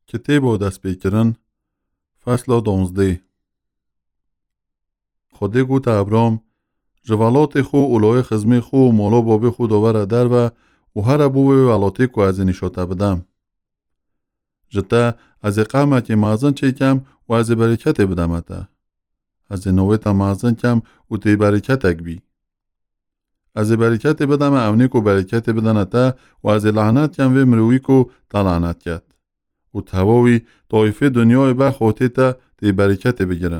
کتاب و دست بیکرن فصل 12. خدا گوت ابرام جوالات خو اولای خزمی خو و مالا باب خو داور در و هر بوه ولاتی کو از نشاته بدم. جتا از قامت مازن چیکم و از برکت بدمته. از نویت مازن کم و تی برکت اگبی. از برکت بدم اونی کو برکت بدنته و از لعنت کم و مروی کو تلعنت کرد. و تواوی طایفه دنیای به خاطر تا تی برکت بگیرن.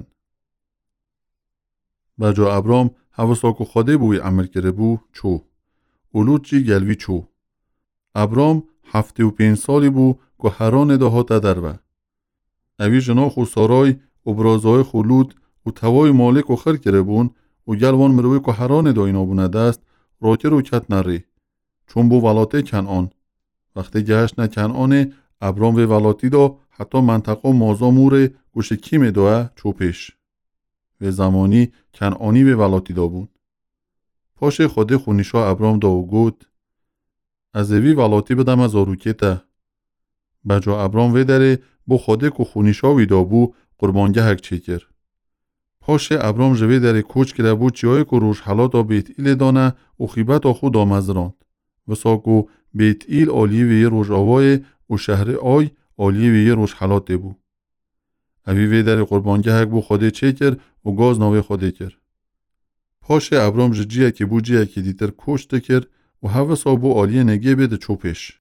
بجا ابرام حواسا کو خاده بوی عمل کرده بو چو. اولود چی گلوی چو. ابرام 75 سالی بو که هران دهات درو. اوی جنا خو سارای و برازای خولود و توای مالک و خر کرده بون و گلوان مروی که هران دا اینا بونه دست راکر و کت نری. چون بو ولاته کنعان. وقتی گشت نه کنعانه ابرام و ولاتی دا حتی منطقه مازا موره گوش کیم داه چوپش. و زمانی کنعانی و ولاتی دا بون. پاش خود خونیشا ابرام دا و گود از اوی ولاتی بدم از آروکه تا. بجا ابرام و داره بو خوده که خونیشا ویدا بو قربانگه هک چیکر. پاش ابرام جوی داره کوچ کرده بو چیای که روش حالاتا بیت ایل دانه و خیبت آخو دامزراند. و ساکو بیت ایل آلیه وی روش آوای و شهر آی آلیه وی روش حالات بو. اوی وی داره قربانگه هک بو خوده چیکر و گاز ناوی خوده کر. پاش ابرام جیه که بو جیه که دیتر کوشت کر و حوثا بو آلیه نگه بده چوپش.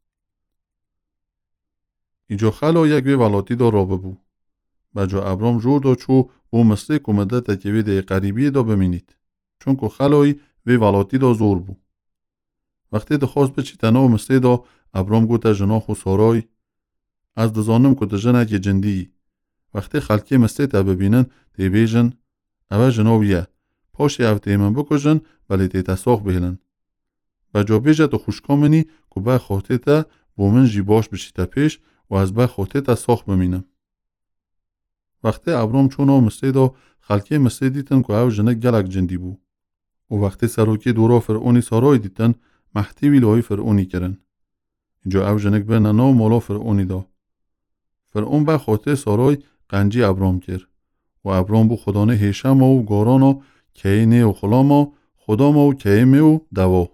ایجا خلا یک وی ولاتی دا رابه بو. بجا ابرام جور دا چو بو مثل کمده تکیوی ده قریبی دا بمینید. چون که خلای وی ولاتی دا زور بو. وقتی ده خواست بچی تنها مثل دا ابرام گو تا جنا خو سارای از دزانم که ده جنه که جندی. وقتی خلکی مثل تا ببینن ده بیجن اوه جناویه پاشی او تیمن بکجن ولی تی تساخ بهلن. بجا بیجه تو خوشکامنی که با خاطر تا بومن جیباش بشی تا پیش و از با خاطر تا ساخ بمینم. وقتی ابرام چونا مثل دا خلکی مثل دیتن که او جنه گلک جندی بو. و وقتی سروکی دورا فرعونی سارای دیتن محتیوی لای فرعونی کرن. اینجا او جنک به ننا و مالا فرعونی دا. فرعون با خاطر سارای قنجی ابرام کرد. و ابرام بو خدانه هیشم و گارانا کهینه و خلاما خداما و کهیمه و دوا.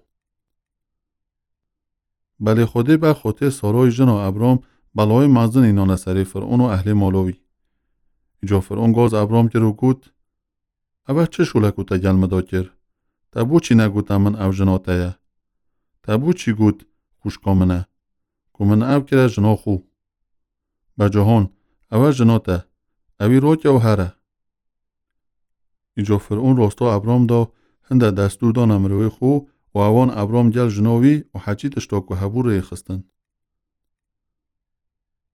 بله خوده با خاطر سارای جنا ابرام بلای مزن اینان سری فرعون و اهل مالاوی. اینجا فرعون گاز ابرام کرد و گود اوه چه شولکو تا گلمه دا کرد؟ تبو چی نگوتا من او جنا تایه؟ تبو چی گود خوشکامنه؟ که من او کرد جنا خو. بجهان اوه جنا تا اوی راک او هره. اینجا فرعون راستا ابرام دا هنده دستور دا نمروی خو و اوان ابرام گل جناوی و حجیتش تا که هبور ری خستن.